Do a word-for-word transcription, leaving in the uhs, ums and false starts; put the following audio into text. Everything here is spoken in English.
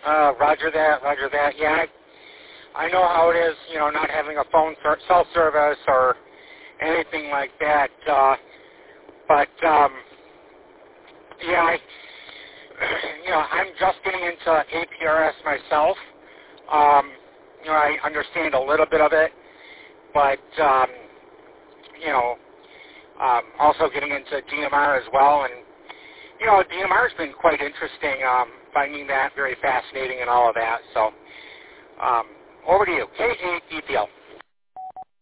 Uh, roger that, roger that. Yeah, I, I know how it is, you know, not having a phone ser- cell service or anything like that. Uh, but, um, yeah, I, you know, I'm just getting into A P R S myself. Um, you know, I understand a little bit of it, but, um, you know, um, also getting into D M R as well. And, you know, D M R has been quite interesting, um, finding that very fascinating and all of that. So, um, over to you. K A E P L.